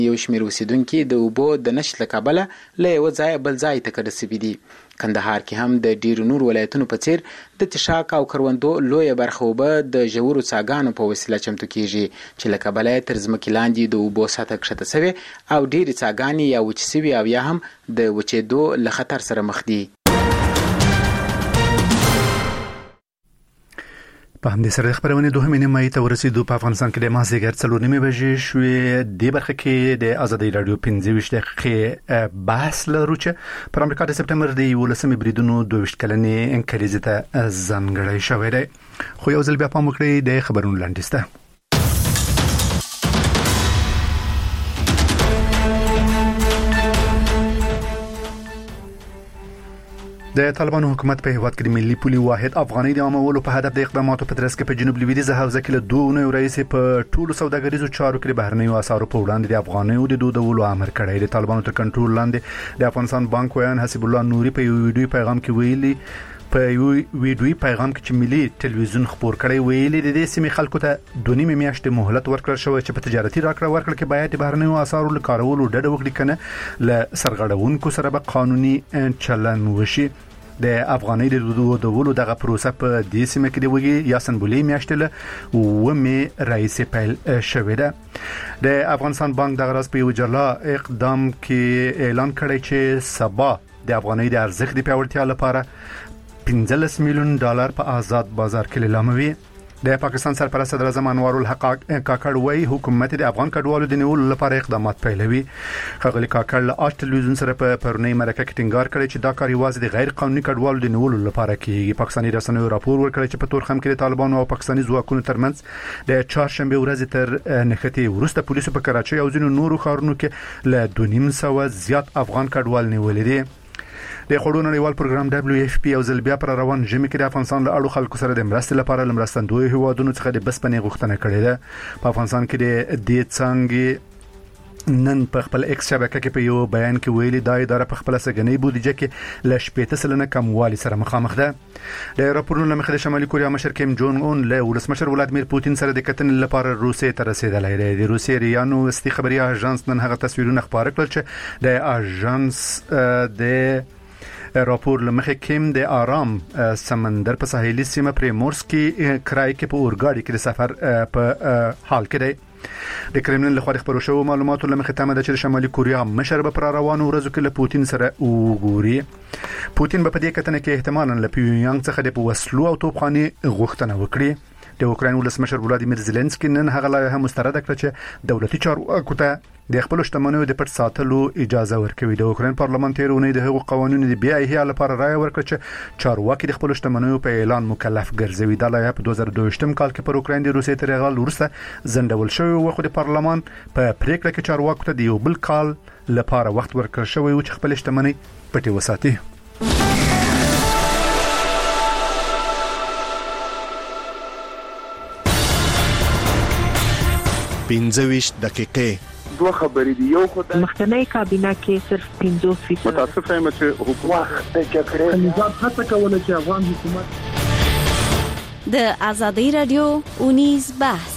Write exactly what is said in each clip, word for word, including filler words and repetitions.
یو شمېر اوسیدونکي د اوبو د نشت له کبله له یوه ځایه بل ځای ته کډه سوي دي. کندهار کې هم د ډیرو نور ولایتونو په څیر د تشاک او کروندو لویه برخه اوبه د ژورو څاګانو په وسیله چمتو کیږي چې له کبله یې تر ځمکې لاندې د اوبو سطحه کښته سوې او ډیرې څاګانې یا وچې سوي او یا هم د وچېدو له خطر سره مخ دي. په همدې سره د خبرونې دوهمې نیمایي ته ورسېدو. په افغانستان کې د مازدیګر څلور نیمې بجې شوې. دې برخه کې د ازادۍ راډیو پنځه ویشت دقیقې بحث لرو چې پر امریکا د سپټمبر د یولسمې بریدونو دوه ویشت کلنې انقریزې ته ځانګړی شوی دی. خو یو ځل بیا پام وکړئ د خبرونو لاندې ته. د طالبانو حکومت په هیواد کې د ملي پولي واحد افغاني د عامولو په هدف د اقداماتو په ترڅ کې په جنوب لویدیځه حوزه کې له دوه نوو رئیس په ټولو سوداګریزو چارو کې بهرنیو اسعارو په وړاندې د افغانیو د دودولو امر کړی. د طالبانو تر کنټرول لاندې د افغانستان بانک ویان حسیب الله نوري په یو ویډیو پیغام کې ویلي په یو ویډیوي پیغام کې چې ملي ټلویزیون خبر کړی ویلي د دې سیمې خلکو ته دوه نیمې میاشتې مهلت ورکړل شوی چې په تجارتي راکړه ورکړه کې باید د بهرنیو اسعارو له کارولو ډډه وکړي کنه له سرغړونکو سره به قانوني چلن وشي. د افغاني د دودولو دغه پروسه په دې سیمه کې د وګي یا سنبولې میاشتې له ومه رئیس پیل شوې ده. د افغانستان بانک دغه راز په یو جلا اقدام کې اعلان کړی چې سبا د افغاني د ارزښت د پیاوړتیا لپاره پنځلس میلیون ډالر په آزاد بازار کې لیلاموي. د پاکستان سرپرست صدر اعظم انوار الحق کاکړ وایي حکومت د افغان کډوالو د نیولو لپاره اقدامات پیلوي. ښاغلي کاکړ له آج ټلویزیون سره په پرونی مرکه کې ټینګار کړی چې دا کار یوازې د غیر قانوني کډوالو د نیولو لپاره کیږي. پاکستاني رسنیو راپور ورکړی چې په تورخم کې د طالبانو او پاکستاني ځواکونو ترمنځ د چهارشنبه ورځې تر نښتې وروسته پولیسو په کراچۍ او ځینو نورو ښارونو کې له دوه نیم سوه زیات افغان کډوال نیولې دي. د خړو نړیوال پروګرام دبليو اف پی او زلبیا پر روان ژمي کې د افغانستان له اړو خلکو سره د مرستې لپاره لمرستندوی هوادونو څخه د بسپنې غوښتنه کړې ده. په افغانستان کې د دې څنګه نن په خپل ایکس شبکه کې په یو بیان کې ویلي دا اداره په خپل سګنۍ بودیجه کې ل شپږ سلنه کموالي سره مخامخ ده. د راپورونو لمخې د شمالي کوریا مشر کیم جونګ اون له ولسمشر ولادمیر پوتین سره د کتنې لپاره روسیې ته رسیدلی دی. د روسیې ریانو استي خبري اژانس نن هغه تصویرونه خبره کړل چې د اژانس د راپور لمخه کیم د آرام سمندر په ساحلي سیمه پریمورسکي کرای کې په اورګاډي کې د سفر په حال کې دی. د کرملین له خوا خبرو شوو معلوماتو لمخه تمه ده چې د شمالي کوریا مشر به پر روانو ورځو کې له پوتین سره وګوري. پوتین به په دې کتنه کې احتمالاً له پیونګ څخه د وسلو او توپخانه غوښتنه وکړي. د اوکراین ولسمشر ولادیمیر زيلنسکي نن هغه لایحه مسترد کړه چې دولتي چارواکو ته د خپل شتمنیو د پټ ساتلو اجازه ورکوي. د اوکراین پارلمان تیرونه د هغو قوانینو د بیا احیا لپاره رائے ورکړه چې چارواکي د خپل شتمنیو په اعلان مکلف ګرځوي. دا لایحه په دوه زره دوه ویشت کال کې پر اوکراین د روسیې تر غل ورسته زندول شوی او خو د پارلمان په پریکړه کې چارواکو ته د یو بل کال لپاره وخت ورکړ شوی او چې خپل شتمنۍ پټي وساتي. پنځه ویشت دقیقې دوه خبرې دی. یو خو د مخکنی کابینه کې صرف پنځوس فیصد متاسفه یم چې حکومت د جګړې نظام هڅه کوله چې افغان حکومت د ازادۍ رادیو اونیز بحث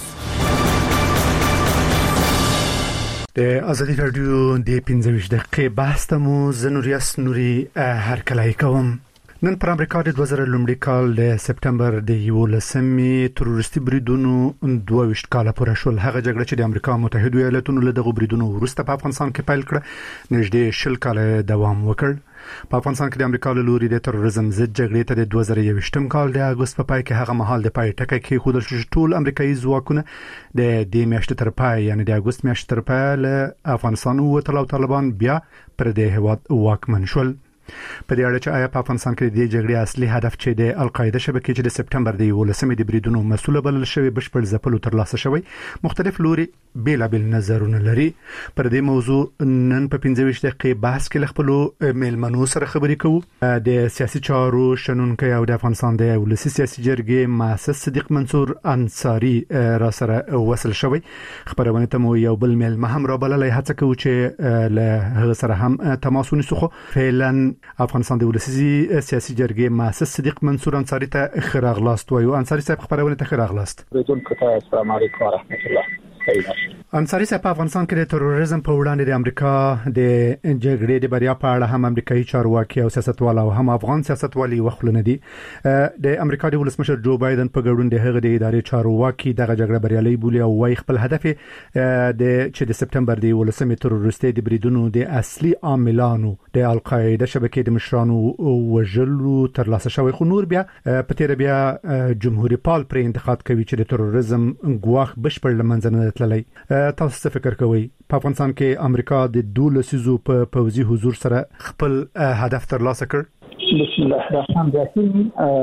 د ازادۍ رادیو د پنځه ویشت دقیقې بحث ته مو زنوریاس نوري هرکلای کوم. نن پر امریکا د دوه زره لومړي کال د سپټمبر د یولسمې تروریستي بریدونو دوه ویشت کاله پوره شول. هغه جګړه چې د امریکا متحده ایالاتونو له دغه بریدونو وروسته په افغانستان کې پیل کړه نږدې شل کاله دوام وکړ. په افغانستان کې د امریکا له لوري د تروریزم ضد جګړې ته د دوه زره یوویشتم کال د اگست په پای کې هغه مهال د پای ټکی کې خودل شو ټول امریکایي ځواکونه د دې میاشتې تر پای یعنی د اگست میاشتې تر پای له افغانستان او طالبان بیا پر دې هواد واکمن شول. په دې اړه چې آیا په افغانستان کې د جګړې اصلي هدف چې د القاعده شبکې چې د سپټمبر د یولسمې د بریدونو مسؤل بلل شوی بشپړ ځپلو تر لاسه شوی مختلف لوري بیلابل نظرونه لري. پر دې موضوع نن په پنځه ویشت دقیقې بحث کې خپل میلمنو سره خبرې کوو. د سیاسي چارو شنونکي او د افغانستان د ولسی سیاسي جرګې مؤسس صدیق منصور انصاری را سره وصل شوی. خبرونه ته مو یو بل میلمه هم را بللای هڅه کوو چې له هغه سره هم تماس ونیسو. فعلا افغانستان د ولسی سیاسي جرګې مؤسس صدیق منصور انصاری ته خراغلاست وایو. انصاری صاحب خبرونه ته خراغلاست. بدون کته السلام علیکم ورحمت الله. کوي. انصاری صاحب، په افغانستان کې د تروریزم په وړاندې د امریکا د جګړې د بریا په اړه هم امریکایي چارواکي او سیاستوال او هم افغان سیاستوالي وخلونه دي. د امریکا د ولسمشر جو بایدن په ګډون د هغه د ادارې چارواکي دغه جګړه بریالي بولي او وايي خپل هدف د چې د سپټمبر د ولسمې تروریستي د بریدونو د اصلي عاملانو د القاعده شبکې د مشرانو وژلو تر لاسه شوی. خو نور بیا په تیر بیا جمهوریت پال پر انتقاد کوي چې د تروریزم ګواښ بشپړ لمنځه نه تللی. تاسو څه فکر کوئ؟ په افغانستان کې امریکا د دولس سیزو په پوځي حضور سره خپل هدف تر لاسه کړ؟ بسم الله الرحمن الرحیم.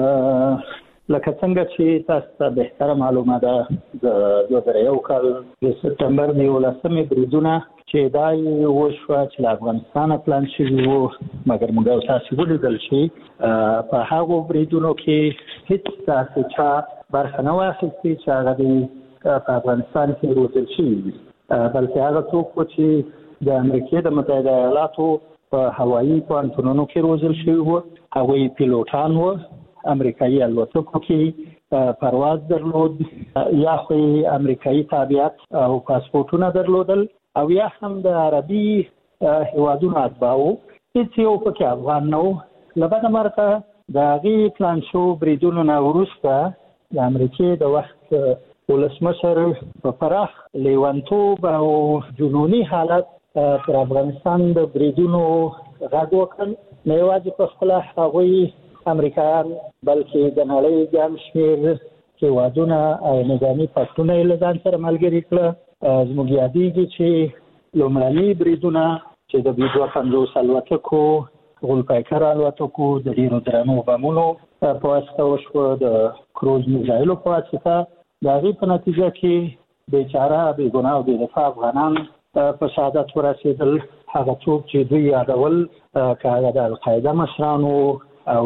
لکه څنګه چې تاسو ته به معلومه ده د دوه زره یو کال د سپټمبر د ولسمې بریدونه چې دای وشو چې افغانستان پلان شوی وو، مګر موږ تاسو ولیدل چې په هغه بریدونو کې هیڅ تاسو چې برخه نه واخیستي چې هغه په افغانستان کې روزل شوی وي، بلکې هغه څوک چې د امریکا د متحده ایالاتو په هوایي پوهنتونونو کې روزل شوی وو، هغوی پیلوټان وو، امریکایي الوتکو کې پرواز درلود، یا خو امریکایي تابعیت او پاسپورتونه درلودل، او یا هم د عربي هیوادونو اتباعو هیڅ یو پکې افغان نه و. له بده مرغه د هغې پلان شو بریدونو نه وروسته د امریکې د وخت ولسمشر په پراخ لیونتوب او جنوني حالت پر افغانستان د بریدونو غږ وکړ. نه یوازې په خپله هغوی امریکایان بلکې د نړۍ ګڼ شمېر هېوادونه او نظامي پاکټونه یې له ځان سره ملګري کړه. زموږ یادېږي چې لومړني بریدونه چې د بي دوه پنځوس الوتکو، غولپایکر الوتکو، د ډېرو درنو بمونو په واسطه وشوه، د کروز میزایلو په واسطه. د هغې په نتیجه کې بېچاره بېګناه او بېدفاع افغانان په شهادت ورسېدل. هغه څوک چې دوی یادول، که هغه د القاعده مشرانو او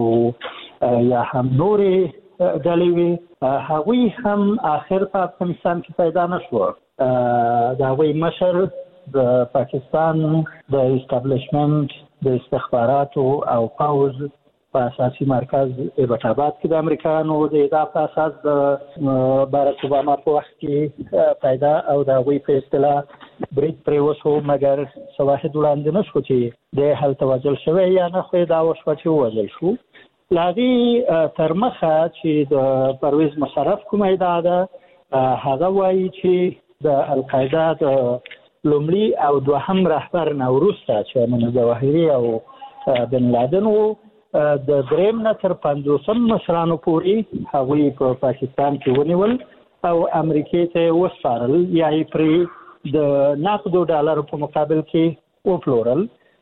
یا هم نورې ډلې وي، هغوی هم آخر په افغانستان کې پیدا نه شوه. د هغوی مشر د پاکستان د استابلیشمنت د استخباراتو او پوځ په اساسي مرکز ایبټ آباد کې د امریکایانو د ادعا په اساس د باراک اوباما په وخت کې پیدا او د هغوی په اصطلاح برید پرې وشو، مګر شواهد وړاندې نه شو چې دی هلته وژل شوی یا نه، خو دا وشوه چې ووژل شو. له هغې تر مخه چې د پرویز مشرف کومه ادعا ده، هغه وایي چې د القاعده د لومړي او دوهم رهبر نه وروسته چې ایمن ظواهري او بن لادن وو، د دریم نه تر پنځوسم مشرانو پورې هغوی په پاکستان کې ونیول او امریکې ته وسپارل، یا یې پرې د نقدو ډالرو په مقابل کې وپلورل.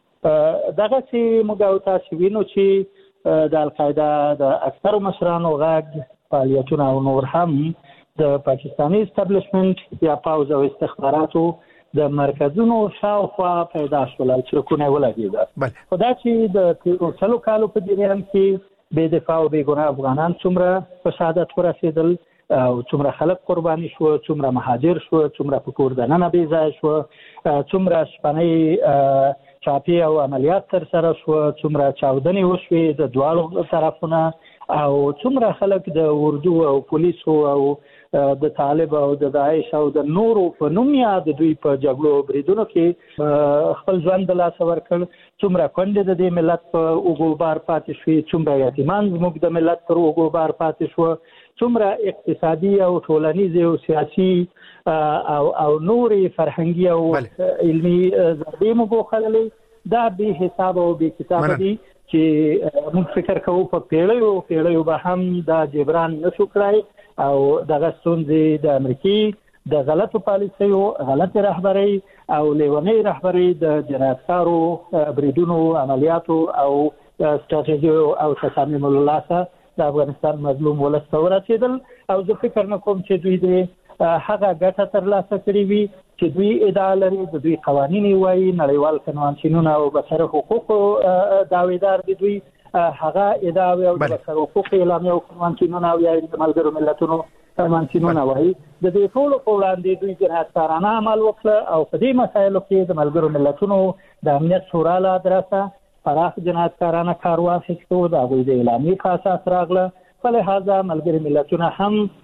دغسې موږ او تاسو وینو چې د القاعده د اکثرو مشرانو غږ، فعالیتونه او نور هم د پاکستاني استابلیشمنت یا پوځ او استخباراتو د مرکزونو شاوخوا پیدا شول، چرکونه ولګېده. خو دا چې د تېرو سلو کالو په جریان کې بې دفاع او بې ګناه افغانان څومره په شهادت ورسېدل او څومره خلک قرباني شو، څومره مهاجر شو، څومره په کور دننه بې ځایه شو، څومره شپنۍ چاپی او عملیات تر سره شو، څومره چاودنې وشوې د دواړو طرفونه، او څومره خلک د اردو او پولیسو او د طالب او د داعش او د نورو په نوم یا د دوی په جګړو بریدونو کې خپل ژوند د لاسه ورکړ، څومره کونډې د دې ملت په اوږو بار پاتې شوې، څومره یتیمان زموږ د ملت پر اوږو بار پاتې شوه، څومره اقتصادي او ټولنیزې او سیاسي او او نورې فرهنګي او علمي ضربې مو وخوړلې. دا بې حسابه او بې کتابه دي چې موږ فکر کوو په پیړیو پیړیو به هم دا جبران نشو کړای، او دغه ستونزې د امریکې د غلطو پالیسیو، غلطې رهبرۍ او لیونۍ رهبرۍ د جنایتکارو بریدونو، عملیاتو او ستراتیژیو او تصامیمو له لاسه د افغانستان مظلوم ولس ته ورسېدل. او زه فکر نه کوم چې دوی د هغه ګټه ترلاسه کړې وي چې دوی ادعا لري. د دوی قوانین یې وایي، نړیوال کنوانسیونونه او بشر حقوقو دعویدار دي دوی، هغه ادعاوې او د بشر حقوقو اعلامیه او کنوانسیونونه او یا د ملګرو ملتونو کنوانسیونونه وایي. د دې ټولو په وړاندې دوی جنایتکارانه عمل وکړه او په دې مسایلو کې د ملګرو ملتونو د امنیت شورا له ادرسه پراخ جنایتکارانه کار واخیستو، د هغوی د اعلامیې په اساس راغله. په لحاظه ملګري ملتونه هم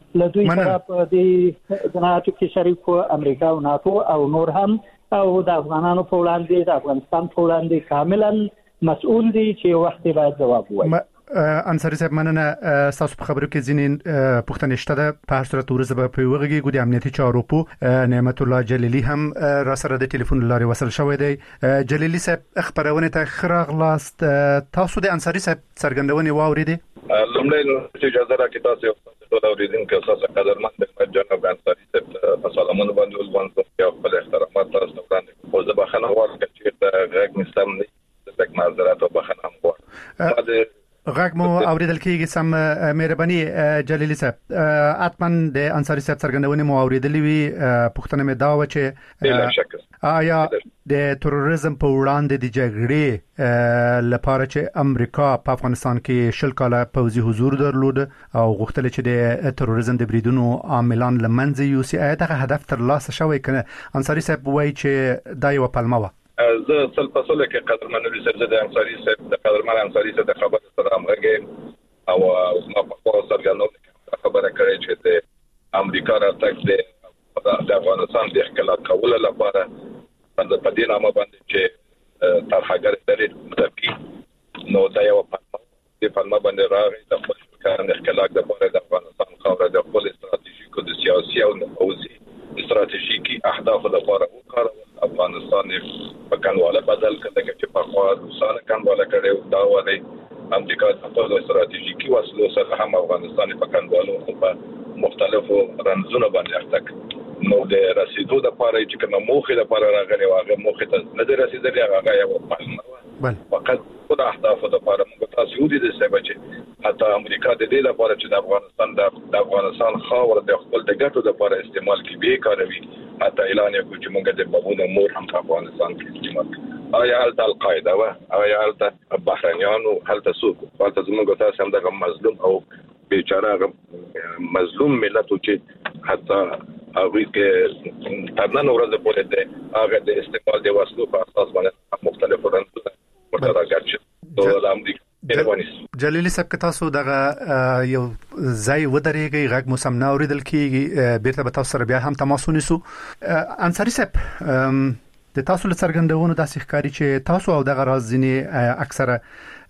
لدوی سره په دې جنایاتو کې شریک و امریکا او ناتو او نور هم او د افغانانو په وړاندې د افغانستان په وړاندې کاملا مسؤل دي چې وخت باید جواب ووایي. انصاری صاحب مننه. تاسو په خبرو کې ځینې پوښتنې شته ده، په هر صورت ورزه به په وګړي د امنیتي چارو په نعمت الله جلیلی هم را سره د ټلیفون لارې وصل شوی دی. جلیلی صاحب خبرونه ته خراغلاست، تاسو د انصاری صاحب څرګندونې واوریدې؟ لومړی نو چې اجازه راکړئ تاسو ټول اوریدونکو اساسا قدرمن د جناب انصاری صاحب په سلامونه باندې ولوند او خپل احترامات تاسو ته وړاندې کوم. زه بخښنه غواړم چې د غږ مستم نه د تک معذرت او بخښنه غواړم. غږ مو اوریدل کیږي سم. مهرباني جلیلی صاحب، اتمن د انصاری صاحب څرګندونې مو اوریدلې وي. پوښتنه مې دا و چې آیا د تروریزم په وړاندې د جګړې لپاره چې امریکا په افغانستان کې شل کاله پوځي حضور درلود او غوښتل چې د تروریزم د بریدونو عاملان لمنځه یوسي، آیا دغه هدف ترلاسه شوی کنه؟ انصاری صاحب وایي چې دا یو پلمه و. زه سل په سل کې قدرمن لري د انصاری صاحب د قدرمن انصاری صاحب د خبرو سره همغږي او ما په خپل سرګردانۍ خبره کړې چې د امریکا راتګ د افغانستان د اختلاف کولو لپاره د پدې نامه باندې چې طرحګر دلیل متفقین نو دا یو په پلمه باندې راغی د خپل کارن اختلاف د لپاره د افغانستان خاوره د خپل استراتیژیکو د سیاسي او پوځي استراتیژیکي اهداف لپاره وکړه. افغانستان په کنواله بدل کړي چې په خوا روسانه کنواله کړي دا وایي امریکا خپل استراتیژیکي وسلو سره هم افغانستان په کنوالو په مختلفو رنځونو باندې اخته نو د رسیدو د لپاره چې کومه موخه لپاره راغلي واغه موخه ته نه رسیدلې هغه یو پلمه فقط خود اهداف د لپاره موږ تاسو ودی د سبب چې حتی امریکا د دې لپاره چې د افغانستان د افغانستان خاور د خپل د ګټو لپاره استعمال کې به کاروي حتی اعلان یې کوي چې موږ د بابونو مور هم په افغانستان کې استعمال کوو. آیا حالت القاعده و آیا حالت بحرانیانو حالت سوق حالت زموږ تاسو هم د مظلوم او بیچاره مظلوم ملت چې حتی هغه کې ترنن ورځ پورې د هغه د استعمال د وسلو په اساس باندې مختلف رنځونه متراجع شي. د امریکا جلیلی صاحب که تاسو دغه یو ځای ودرېږئ غږ مو سم نه اورېدل کېږي، بیرته به تاسو سره بیا هم تماس ونیسو. انصاری صاحب د تاسو له څرګندونو داسې ښکاري چې تاسو او دغه راز ځینې اکثره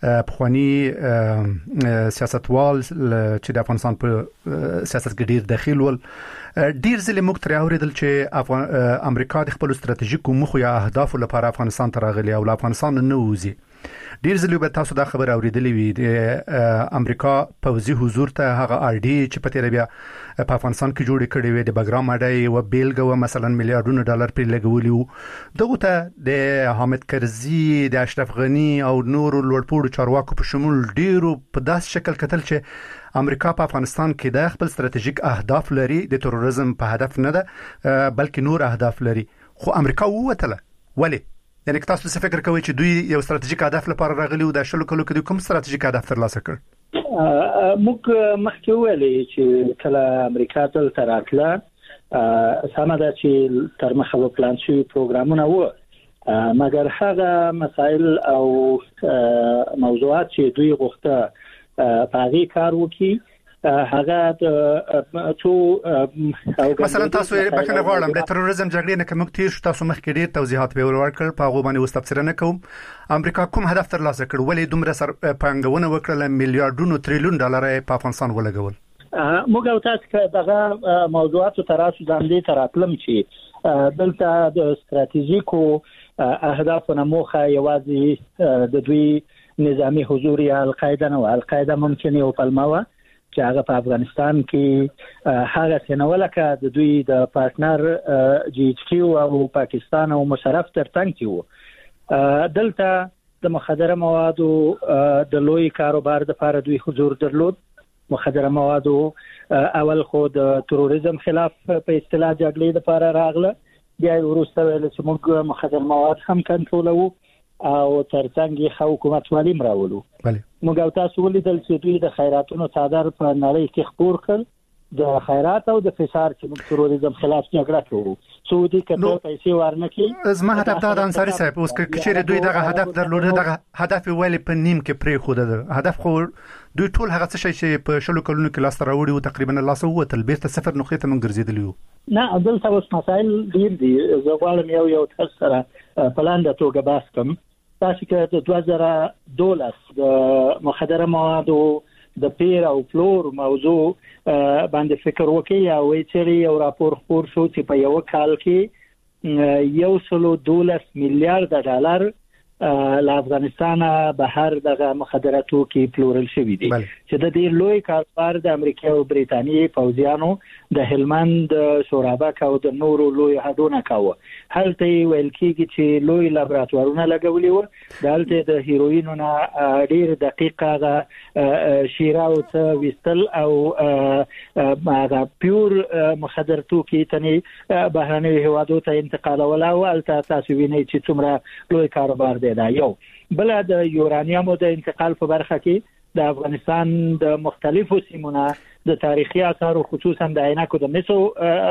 پخواني سیاستوال چې د افغانستان په سیاست کې ډیر دخیل ول ډیر ځله موږ تر اوریدل چې امریکا د خپل ستراتیژیکو موخو یا اهدافو لپاره افغانستان ته راغلی او افغانستان نه وځي. ډیر ځله به تاسو دا خبر اوریدلې وي د امریکا پوځي حضور ته هغه ار ډي چې په تیر بیا په افغانستان کې جوړ کړي وي د بګرام اډای او بیلګه مثلا میلیارډونو ډالر پر لګولي وو. دغه ته د حامد کرزي د اشرف غنی او نور لوړپوړو چارواکو په شمول ډیرو په داس شکل کتل چې امریکا په افغانستان کې د خپل ستراتیژیک اهداف لري، د تروریزم په هدف نه ده بلکې نور اهداف لري. خو امریکا ووتله ولی؟ یعنی تاسو څه فکر کوئ چې دوی یو ستراتیژیک هدف لپاره راغلي او د شلو کلو کې کوم ستراتیژیک هدف ترلاسه کړ؟ موږ مخکې ویلي چې کله امریکا ته تراتله سمه ده چې تر مخه به پلان شوي پروګرامونه وو، مګر هغه مسائل او موضوعات چې دوی غوښته په هغې کار وکړي هغه تو مثلا تاسو بخښنه غواړم د تروریزم جګړې نه کوم تیر شو تاسو مخکې ډیر توضیحات به ورکړل په هغه باندې وستفسرنه کوم. امریکا کوم هدف ترلاسه کړ؟ ولې دومره سر پانګونه وکړه میلیارډونو تریلیون ډالر په افغانستان ولګول؟ موږ او تاسو که دغه موضوعات تراسو ځاندې تراتلم چې دلته د ستراتیژیکو اهدافو موخه یوازې د دوی نظامی حضور یا القاعده نه و. القاعده ممکن یو پلمه چې هغه په افغانستان کې هغه سنوله کې د دوی د پارتنر جی ایچ کیو او پاکستان او مشرف ترڅنګ کیو. دلته د مخدره موادو د لوی کاروبار د لپاره دوی حضور درلود. مخدره موادو اول خو د تروریزم خلاف په اصطلاح جګړې لپاره راغله، بیا وروسته ویل چې موږ مخدره مواد هم کنټرولوو او ترڅنګ یې حکومت والی مراولو. بله موږ او تاسو ولیدل چې دوی د خیراتونو څادر په نړۍ کې خپور کړ، د خیرات او د فشار چې موږ تروریزم خلاف جګړه کوو سعودي کته پیسې ورنکي. زما هدف دا د انصاری صاحب اوس کچېره دوی دغه هدف درلوده دغه هدف ویلې په نیم کې پرې خو ده هدف خو دوی ټول هغه څه چې په شلو کلونو کې لاس راوړي او تقریبا لاس ووتل بیرته صفر نقطې ته من ګرځېدلی وو. نه دلته اوس مسایل ډیر دي. زه غواړم یو یو تاسو سره په لاندې توګه بحث کوم. تاسو کې د دوه زره دولس د مخدره موادو د پیر او فلور موضوع باندې فکر وکړي او چې یو راپور خپور شو چې په یو کال کې یو سلو دولس میلیارډ ډالر له افغانستان بهر دغه مخدراتو کې پلورل شوی دي چې د دې لوی کاروبار د امریکا او بریتانیې پوځیانو د هلمند شورابک او د نورو لوی هډونه کاوه. هلته ویل کېږي چې لوی لابراتوارونه لګولي وو. دلته د هیروینو نه ډیر دقیقه شیره او څه وستل او هغه پیور مخدراتو کې تني بهرني هوادو ته انتقال ولا او الته تاسو وینئ چې څومره لوی کاروبار دی. دا یو بل د یورانیوم د انتقال په برخه کې د افغانستان د مختلفو سیمونو د تاریخي آثار خصوصا د عینکو د مسو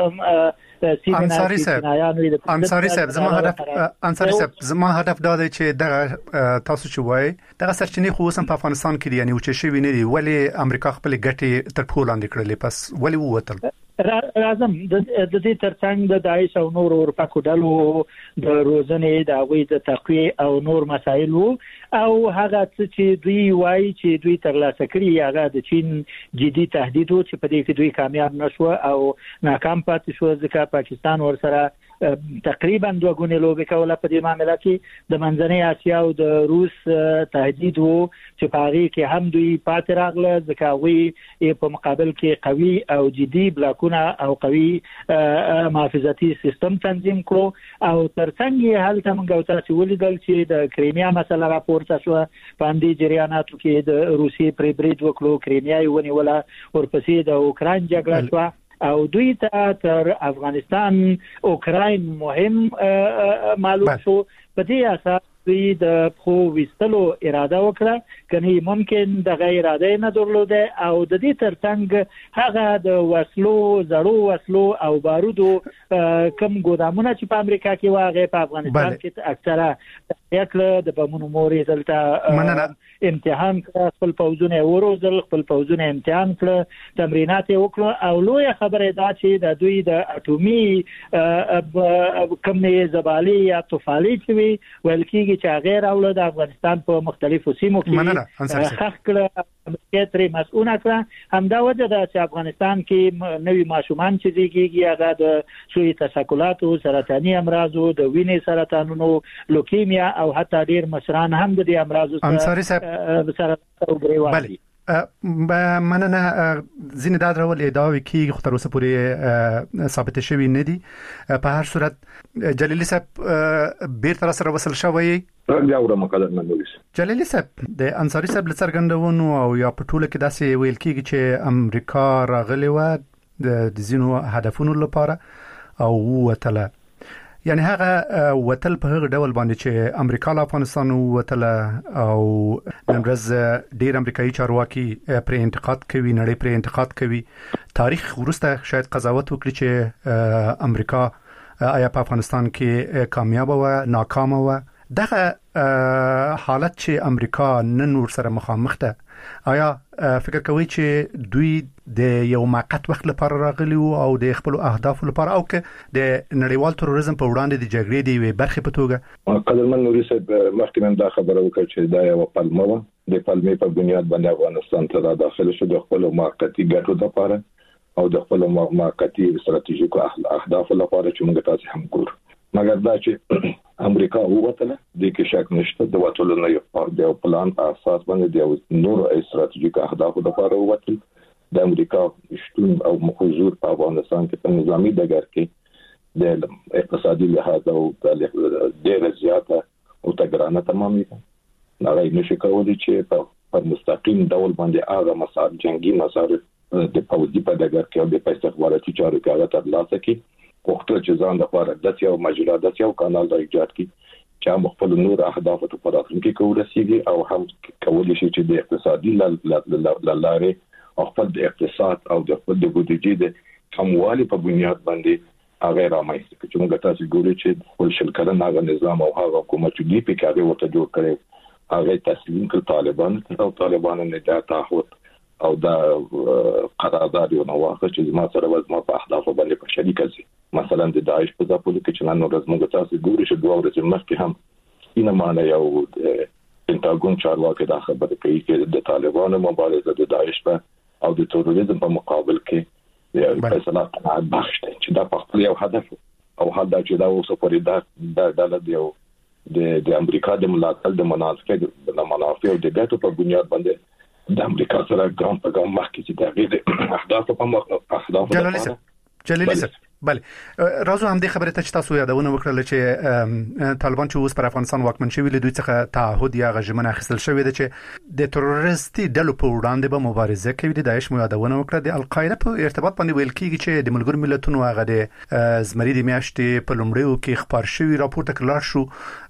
انصاری صاحب انصاری صاحب زما هدف انصاری صاحب زما هدف دا دی چې دغه تاسو چې وای دغه سرچینې خو اوس په افغانستان کې دي یعنی چې شوی نه دي ولی امریکا خپل ګټې تر پښو لاندې کړلې پس ولی ووتل. راځم د دې ترڅنګ د داعش او نور اورپاکو ډلو د روزنې د غوي د تقویه او نور مسایل او هغه چې دوی وایي چې دوی ترلاسه کړي هغه د چین جدي تهدید و چې په دې کې دوی کامیاب نشو او ناکام پاتې شو ځکه پاکستان ورسره تقریبا دوه غونې لوبې کوله په دې معاملې کې د منځنۍ اسیا او د روس تهدید وو چې په هغه کې هم دوی پاتې راغله ځکه وی په مقابل کې قوي او جدي بلاکونه او قوي محافظتي سیستم تنظیم کړو او ترڅنګ هلته موږ تاسو ولیدل چې د کریمیا مسله راپورته شو په دې جریاناتو کې د روسي پری برید وکړو کریمیا یې ونیوله ورپسې د اوکرين جګړه شو او دوی ته تر افغانستان اوکراین مهم معلوم شو. په دې اساس دوی د خو وستلو اراده وکړه کني ممکن د غیر اراده نه درلوده او د دې ترڅنګ هغه د وسلو زړو وسلو او بارودو کم ګودامونه چې په امریکا کې واغې په افغانستان کې اکثره یکله د بمونو مورې دلته امتحان کړ خپل پوزونه وروزل خپل پوزونه امتحان کړ تمرینات وکړو او لوی خبره دا چې د دوی د اټومي کمې زبالي یا طفالي چې ویل کېږي چې غیر اولاد افغانستان په مختلفو سیمو کې حق کړه امریکا ترې مسؤونه کړه. همدا وجه ده چې افغانستان کې نوي ماشومان چې دیږي هغه د سوی تشکلاتو سرطاني امراضو د وینې سرطانونو لوکیمیا او حتی ډیر مشران هم د دې امراضو انصاری صاحب سره مننه ځینې دا ډول ادعاوې کېږي خو تر اوسه پورې ثابت شوي نه دي. په هر صورت جلیلي صاحب بیرته سره وصل شوی جلیلي صاحب د انصاری صاحب لڅرګندونو او یا په ټوله کې داسې ویل کېږي چې امریکا راغلی و د ځینو هدفونو لپاره او وتله یعنی هغه وتل په هغه ډول باندې چې امریکا له افغانستان وتله او نن ورځ ډیر امریکایي چارواکي پر انتقاد کوي نړۍ پر انتقاد کوي. تاریخ ورسته شاید قضاوت وکړي چې امریکا آیا په افغانستان کې کامیاب و ناکام و. دغه حالت چې امریکا نن ور سره مخامخ ده آیا فکر کوي چې دوی د یو موقت وخت لپاره راغلي او د خپل اهداف لپاره او که د نړیوال تروریزم په وړاندې د جګړې دی وي برخه په توګه قدرمن نوري صاحب مخکې من دا خبره وکړه چې دا یو پلمه و د پلمې په بنیاد باندې افغانستان ته داخله شو د خپل موقتي ګټو لپاره او د خپل موقتي ستراتیژیکو اهداف لپاره چې موږ تاسو هم ګورو. مګر دا چې امریکا ووتله د کې شک نشته د وټولو نه یو د پلان په اساس باندې د نورو استراتیژیک اهدافو لپاره ووتل. د امریکا شتون او حضور په افغانستان کې په نظامی ډګر کې د اقتصادي لحاظ او د ډېر زیاته او تګرانه تمامي نه نشي کولای چې په مستقیم ډول باندې هغه مسار جنگي مسار د پوځي په ډګر کې او د استخباراتي چارو کې هغه ترلاسه کړي. وخت چې ځان د لپاره د یو مجله د یو کانال د ایجاد کی چې خپل نور اهداف ته په راتلونکي کې ورسیږي او هم کولای شي چې د اقتصادي لارې او خپل د اقتصاد او د خپل د بودیجې د کموالي په بنیاد باندې هغه رامایسته چې موږ تاسو ګورو چې خپل شل کلن هغه نظام او هغه حکومت چې دی په کې ورته جوړ کړي هغه تسلیم کړ طالبان او طالبان نه دا تعهد او دا قرارداد یو نو واخه چې ما سره وزما په اهداف باندې په شریک شي مثلا د داعش په ځپلو کې چې نن ورځ موږ تاسو ګورو چې دوه ورځې مخکې هم اینه معنی یو پینټاګون چارواکي دا خبره کوي چې د طالبانو مبارزه د داعش په او د تروریزم په مقابل کې یو فیصله قناعت بخش دی چې دا په خپل یو هدف او هدا چې دا اوسه پرې دا د ډول دی د د امریکا د ملاتړ د منافع د منافع او د ګټو په بنیاد باندې د امریکا سره ګام په ګام مخکې چې دا غیر اهداف په مخ اهداف جلالي صاحب جلالي صاحب بله راځو هم د خبره ته چې تاسو یادونه وکړل چې طالبان چې اوس پر افغانستان واکمن شوی له دوی څخه تعهد یا غژمنه اخیستل شوی دی چې د تروریستي ډلو په وړاندې به مبارزه کوي. د داعش مو یادونه وکړه د القاعده په ارتباط باندې ویل کیږي چې د ملګرو ملتونو هغه د زمری د میاشتې په لومړیو کې خبر شوی راپور تکرار شو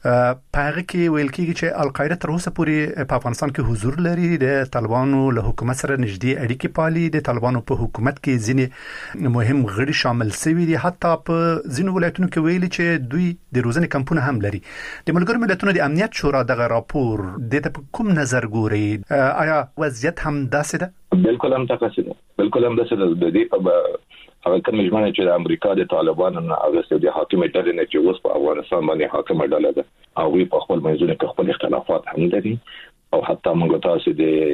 په هغه کې ویل کیږي چې القاعده تر اوسه پورې په افغانستان کې حضور لري، د طالبانو له حکومت سره نږدې اړیکې پالي، د طالبانو په حکومت کې ځینې مهم غړي شامل شوي دي، حتی په ځینو ولایتونو کې ویلي چې دوی د روزنې کمپونه هم لري. د ملګرو ملتونو د امنیت شورا دغه راپور د ته کوم نظر ګوري؟ آیا وضعیت هم داسې ده؟ بالکل هم داسې ده، بالکل هم داسې ده. د دې په هغه کوم ژمنه چې د امریکا د طالبانو نه هغه د حاکم ډلې نه چې اوس په افغانستان باندې حاکم ډله ده او په خپل منځونو کې خپل اختلافات هم لري او حتی موږ تاسو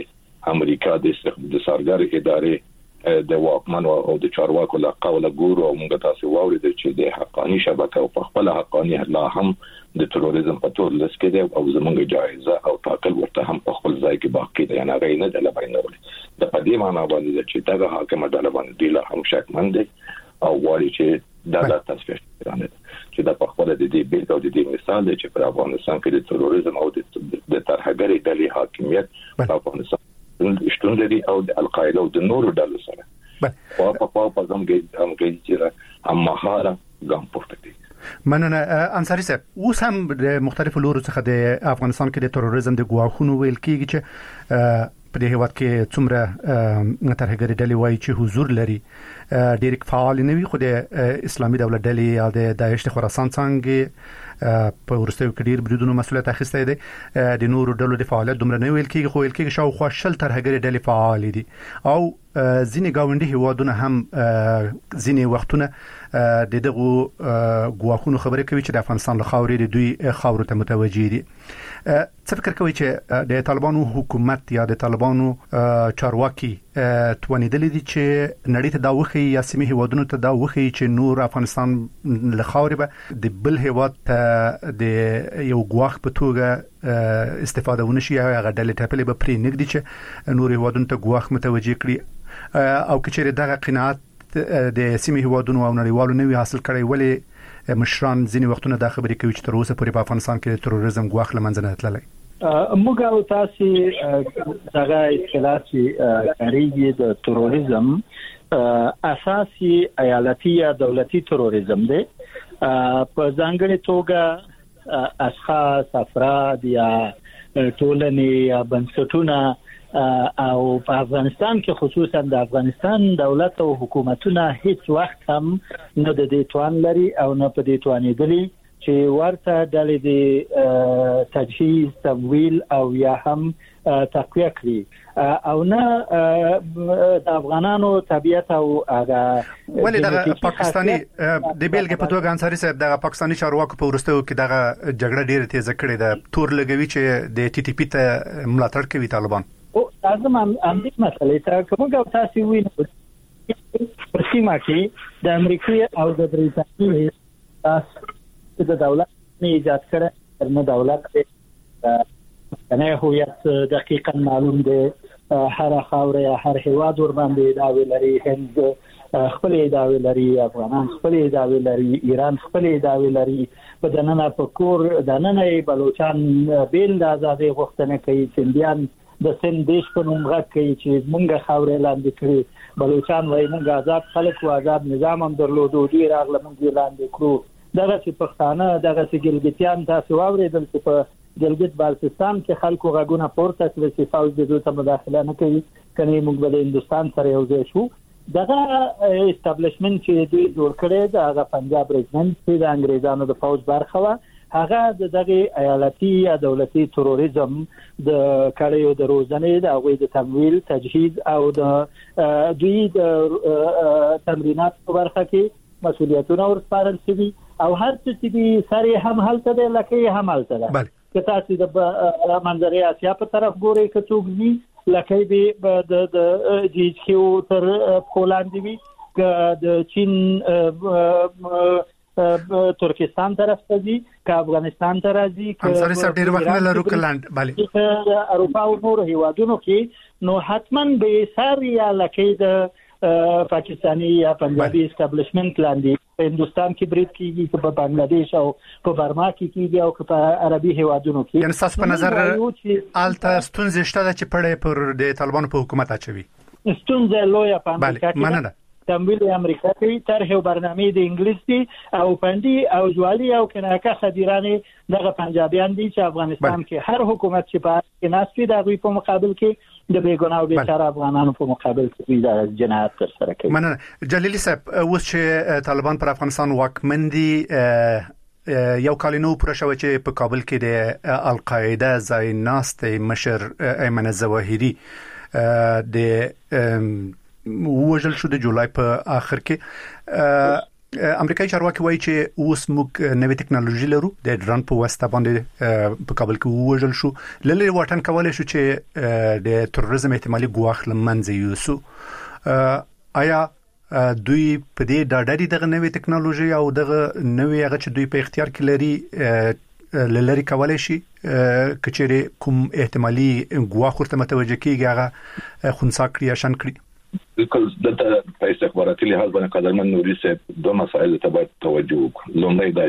د امریکا د سرګر ادارې د واکمن او د چارواکو له قوله ګورو او موږ تاسو واورید چې د حقاني شبکه او په خپل حقاني لا هم د تروریزم په تور لس کې ده او زمونږ جایزه او تاکل ورته هم په خپل ځای کې باقی ده، یعنی غیر نه د لباینه د پدې معنا باندې چې دغه حاکم ډله باندې دی لا هم شکمن دي او وایي چې دا د تصفیه کړنه چې د په خپل د دې بیل او د دې مثال دی چې په افغانستان کې د تروریزم او د ترهګرۍ ډلې حاکمیت په افغانستان شتون لري او د القاعده او د نورو ډلو سره په په په په زمګي همګي چې هم مهاره ګام پورته دي. مننه انصاری صاحب. اوس هم د مختلفو لورو څخه د افغانستان کې د تروریزم د ګواښونو ویل کیږي چې په دې هیواد کې څومره ترهګرۍ ډلې وایي چې حضور لري، ډېر فعال نه وي، خو د اسلامي دولت ډلې یا د داعش د خراسان څنګه په ورستیو کې ډېر بریدونو مسؤلیت اخیستی دی. د نورو ډلو د فعالیت دومره نه ویل کېږي، خو ویل کېږي شاوخوا شل ترهګرۍ ډلې فعال دي او ځینې ګاونډي هیوادونه هم ځینې وختونه د دغو ګواښونو خبرې کوي چې د افغانستان له خاورې د دوی خاورو ته متوجه دي. څه فکر کوي چې د طالبانو حکومت یا د طالبانو چارواکي توانیدلي دي چې نړۍ ته دا وښيي یا سیمې هیوادونو ته دا وښيي چې نور افغانستان له خاورې به د بل هیواد ته د یو ګواښ په توګه استفاده ونشي یا هغه ډلې ټاپلې به پرې نږدي چې نور هیوادونو ته ګواښ متوجه کړي او که چیرې دغه قناعت د سیمې هیوادونو او نړیوالو نوي حاصل کړي، ولې مشران ځینې وختونه دا خبرې کوي چې تر اوسه پورې په افغانستان کې د تروریزم ګواښ له منځه نه تللی؟ موږ او تاسو دغه اصطلاح چې کاریږي د تروریزم اساسي ایالتي یا دولتي تروریزم دی. په ځانګړي توګه اشخاص، افراد یا ټولنې یا بنسټونه او په افغانستان کې خصوصا د افغانستان دولت او حکومتونه هیڅ وخت هم نه د دې توان لري او نه په دې توانېدلي چې ورته ډلې د تجهیز، تمویل او یا هم تقویه کړي او نه د افغانانو طبيعت او هغه ولې دغه پاکستاني د بیلګې په توګه انصاری صاحب دغه پاکستاني چارواکو په ورستیو کې دغه جګړه ډیره تیزه کړې ده، تور لګوي چې د ټي ټي پی ته ملاتړ کوي طالبان. او لازم هم دې مسلې ته کومه تاسو وینئ په سیمه کې د امریکا او د بریټانیې تاسو د دولت نه ایجاد کړه نه دولت نه هویت دقیقاً معلوم دی، هر خاور یا هر هیواد ور باندې داوی لري، هند خپل داوی لري، افغانان خپل داوی لري، ایران خپل داوی لري، په دننه په کور دننه بلوچستان بیل د ازادي غوښتنه کوي، سندیان د سند دیش په نوم غږ کوي چې مونږه خاورې لاندې کړی، بلوچستان وایي مونږ آزاد خلک او آزاد نظام هم درلودو، دوی راغله مونږ لاندې کړو. دغه چې پښتانه دغه چې ګلګتیان تاسو واورېدل چې په ګلګت بالتستان کې خلکو غږونه پورته کړل چې فوج د دوی ته مداخله نه کوي، کني موږ به د هندستان سره یو ځای شو. دغه استابلیشمنت چې دوی جوړ کړی د هغه پنجاب ریجمنټ چې د انګریزانو د فوج برخه و هغه د دغه ایالتي یا دولتي تروریزم د کړیو د روزنې د هغوی د تمویل تجهیز او د دوی د تمرینات په برخه کې مسؤلیتونه ورسپارل شوي او هر څه چې دي سره هم هلته دی لکه هم هلته ده که تاسو د منځري اسیا په طرف ګورئ که څوک وي لکه به د جی کیو تر پولند وي که د چین ترکستان طرف ته دي که افغانستان ته راځي که انصاري صاحب ډیر وخت نه لرو کلاند bale اروپا او نور هیوادونو کې نو حتما به ساري لکه د پاکستانی یا پنجابی اسټابلیشمنت لاندې هندستان کې برید کیږي که په بنگلاديش او په برما کې کیږي او که په عربي هیوادونو کې یعنی تاسو په نظر آلته ستونزې شته چې پړې پر د طالبانو په حکومت اچوي ستونزې لویه په امریکا کې تمویل امریکا کې طرح او برنامه د انګلیسي او پندي او جوالي او کناکه خديرانه دغه پنجابیان دي چې افغانستان کې هر حکومت چې په کې ناسي د غوي په مقابل کې د بیګناه او بیچاره افغانانو په مقابل کې د جنایت تر سره کوي. مننه جلیلی صاحب، اوس چې طالبان پر افغانستان واکمن دي یو کال نو پوره شوی چې په کابل کې د القاعده ځای ناست مشر ایمن الظواهری د وژل شو د جولای په اخر کې. امریکایي چارواکي وایي چې اوس موږ نوې ټکنالوژي لرو د ډرون په واسطه باندې په کابل کې وژل شو. للی واټن کولای شو چې د تروریزم احتمالي ګواښ لمنځه یوسو. آیا دوی په دې ډاډري دغه نوې ټکنالوژي او دغه نوې هغه چې دوی په اختیار کې لري لری کولای شي کچېره کوم احتمالي ګواښ ورته متوجه کیږي هغه خنثی کړی یا شن کړی؟ بالکل دلته په استخباراتي لحاظ باندې قدرمن نوري صاحب دوه مسایل ته باید توجه وکړو. لومړی دا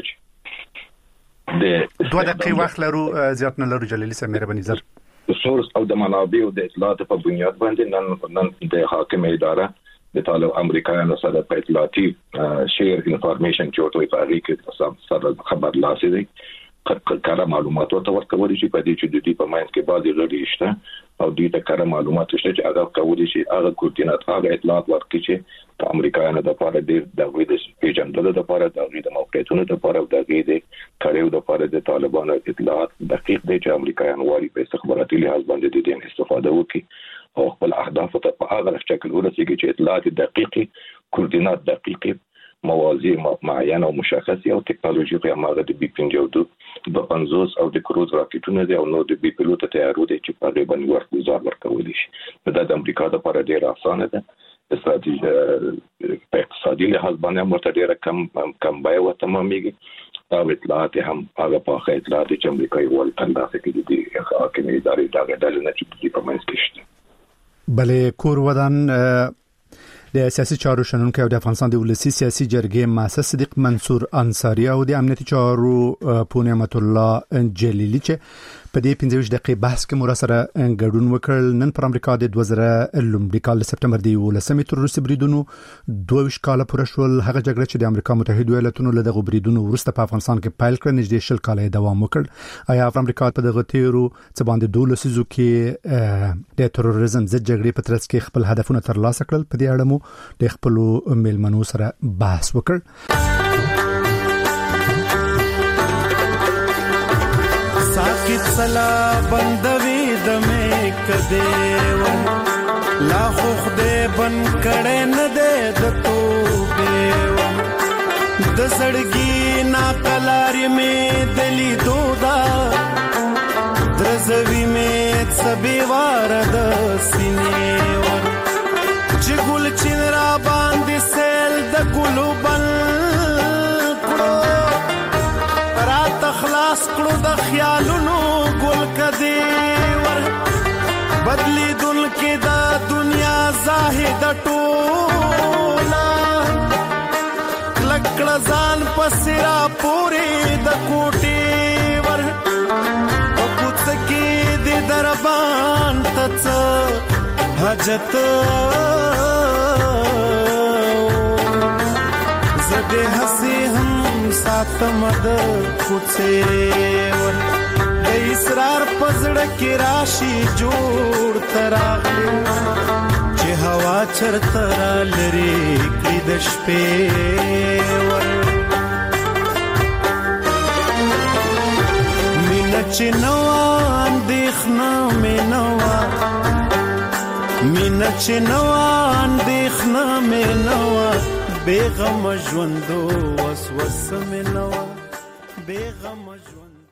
چې د دوه دقیقې وخت لرو، زیات نه لرو. جلیلی صاحب مهرباني زر سورس او د منابع او د اطلاعات په بنیاد باندې نن نن د حاکم اداره د طالب امریکایانو سره په اطلاعاتي شیر انفارمیشن چورتوي په اړه کې سره خبر لاسي دي کله معلومات ورته ورکول شي په دې چې د دې په ماین کې بعضي غړي شته او دې ته کله معلومات شته چې هغه کولی شي هغه کوردینات هغه اطلاعات ورکړي چې په امریکایانو د لپاره د غوي د پیژندلو لپاره د غوي د موقعیتونو لپاره د غوي د کړیو لپاره د طالبانو اطلاعات دقیق دي چې امریکایان وايي په استخباراتي لحاظ باندې د دې استفاده وکړي او خپل اهداف ته په هغه شکل ورسیږي چې اطلاعات دقیقي کوردینات دقیقي موازی معینه او مشخصه او ټکنالوژي په اماده د بي پنځه د پنځوس او د کروز راکټونو دی او نو د بي پیلوټ تیارو دي چې په غیبن ورکو ځار ورکول شي. دا د امریکا لپاره ډیر اسانه ده. استراتیژي په اقتصادي لحاظ باندې مرته ډیر کم کم بای او تمامېږي. دا اطلاعات هم هغه په اطلاعات چې امریکایي ول اندازه کې دي هغه کې ادارې دا غډل نه چې په منځ کې شته. بلې کور ودان د سیاسي چارو شنونکو او د افغانستان د ولسی سیاسي جرګې مؤسس صدیق منصور انصاری او د امنیتي چارو پون نعمت الله جلیلی چې په دې پنځه دقیقې بحث کې مور سره ګډون وکړل. نن پر امریکا د دوه زره لومړي کال سپټمبر دی ولسمې تر روسي بریدونو دوه کال پوره شول. هغه جګړه چې د امریکا متحده ایالاتونو له دغه بریدونو وروسته په افغانستان کې پیل کړ نږدې شل کال دوام وکړ. آیا امریکا په دغه تیرو څه باندې دوه لسیزو کې د تروریزم ضد جګړې په ترڅ کې خپل هدفونه ترلاسه کړل؟ په دې اړه مو د خپل میلمنو سره بحث وکړ. ساکت سلا بندوی دمه کدیو لا خو خدای بن کړه نه دې د توبه د سړګي نا کلاري مې دلی دودا درزوی مې سبي وار د سینې ور چې ګل چین را باندې سیل د ګلو بل خلاص کړو د خیالونو ګل کدی ور بدلی دل کې دا دنیا زاهد ټولا لکړه ځان پسرا پوری د کوټي ور او پوت کې د دربان تڅ حاجت زده حسی هم ساتم د کوڅه ور دای اسرار پزړه کې راشي جوړ تراغلي چې هوا چرته را لري کړي د شپې ور مینه چې نو اندېښنه مې نو مینه چې نو اندېښنه مې نو بے غم ژوندو وسوسه مې نو بے غم ژوند